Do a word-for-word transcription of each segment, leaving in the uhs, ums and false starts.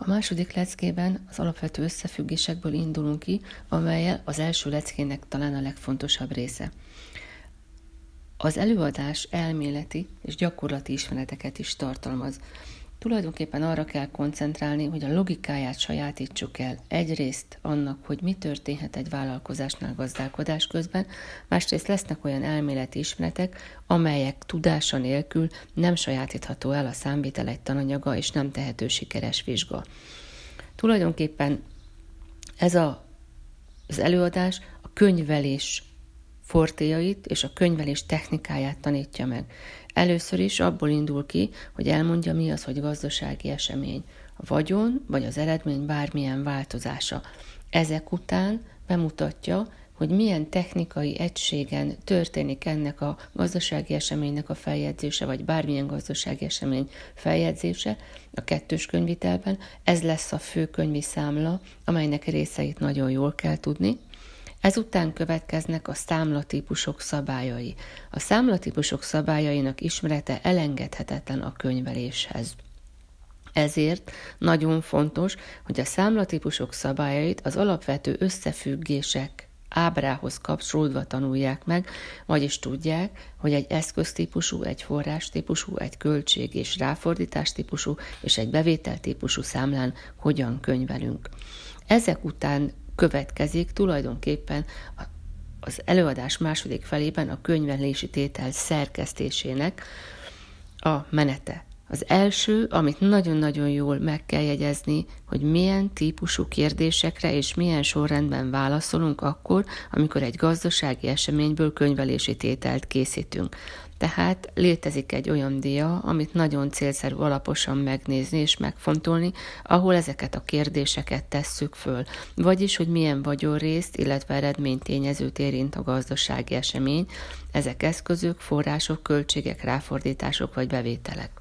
A második leckében az alapvető összefüggésekből indulunk ki, amelyel az első leckének talán a legfontosabb része. Az előadás elméleti és gyakorlati ismereteket is tartalmaz. Tulajdonképpen arra kell koncentrálni, hogy a logikáját sajátítsuk el. Egyrészt annak, hogy mi történhet egy vállalkozásnál gazdálkodás közben, másrészt lesznek olyan elméleti ismeretek, amelyek tudása nélkül nem sajátítható el a számvitel egy tananyaga, és nem tehető sikeres vizsga. Tulajdonképpen ez a, az előadás a könyvelés fortéjait és a könyvelés technikáját tanítja meg. Először is abból indul ki, hogy elmondja, mi az, hogy gazdasági esemény. A vagyon vagy az eredmény bármilyen változása. Ezek után bemutatja, hogy milyen technikai egységen történik ennek a gazdasági eseménynek a feljegyzése, vagy bármilyen gazdasági esemény feljegyzése a kettős könyvvitelben. Ez lesz a fő könyvi számla, amelynek részeit nagyon jól kell tudni. Ezután következnek a számlatípusok szabályai. A számlatípusok szabályainak ismerete elengedhetetlen a könyveléshez. Ezért nagyon fontos, hogy a számlatípusok szabályait az alapvető összefüggések ábrához kapcsolódva tanulják meg, vagyis tudják, hogy egy eszköztípusú, egy forrástípusú, egy költség- és ráfordítástípusú és egy bevételtípusú számlán hogyan könyvelünk. Ezek után következik tulajdonképpen az előadás második felében a könyvelési tétel szerkesztésének a menete. Az első, amit nagyon-nagyon jól meg kell jegyezni, hogy milyen típusú kérdésekre és milyen sorrendben válaszolunk akkor, amikor egy gazdasági eseményből könyvelési tételt készítünk. Tehát létezik egy olyan dia, amit nagyon célszerű alaposan megnézni és megfontolni, ahol ezeket a kérdéseket tesszük föl. Vagyis, hogy milyen vagyonrészt, illetve eredménytényezőt érint a gazdasági esemény, ezek eszközök, források, költségek, ráfordítások vagy bevételek.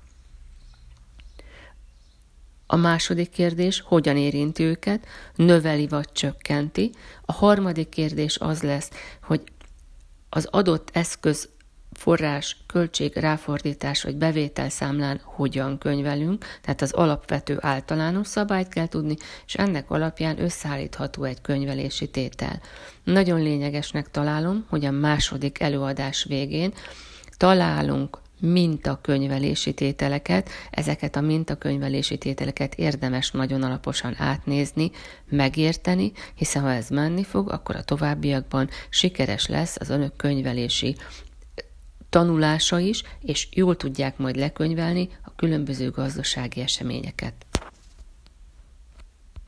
A második kérdés, hogyan érinti őket, növeli vagy csökkenti. A harmadik kérdés az lesz, hogy az adott eszköz, forrás, költség, ráfordítás vagy bevételszámlán hogyan könyvelünk, tehát az alapvető általános szabályt kell tudni, és ennek alapján összeállítható egy könyvelési tétel. Nagyon lényegesnek találom, hogy a második előadás végén találunk mintakönyvelési tételeket, ezeket a mintakönyvelési tételeket érdemes nagyon alaposan átnézni, megérteni, hiszen ha ez menni fog, akkor a továbbiakban sikeres lesz az önök könyvelési tanulása is, és jól tudják majd lekönyvelni a különböző gazdasági eseményeket.